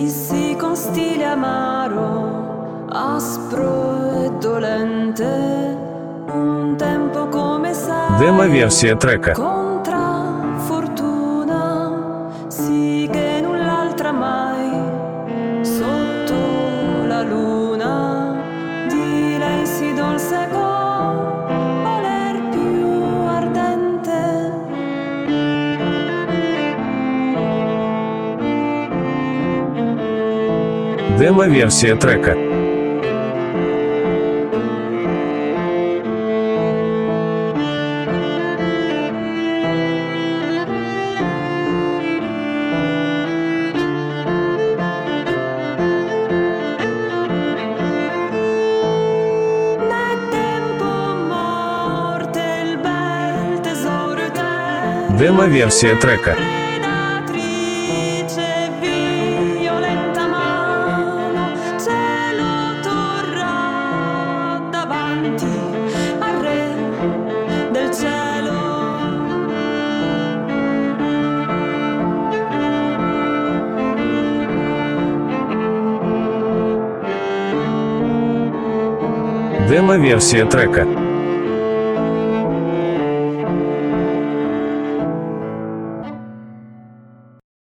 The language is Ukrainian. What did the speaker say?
Dissi con stile amaro, aspro e dolente, un tempo come sai. Демо-версія трека. Contra fortuna, sì che null'altra mai, sotto la luna, di lei si dolce voler più ardente. Демо-версія трека. Демо-версія трека. Predatrice violenta mano, cielo torrà davanti al re del cielo. Демо-версія трека.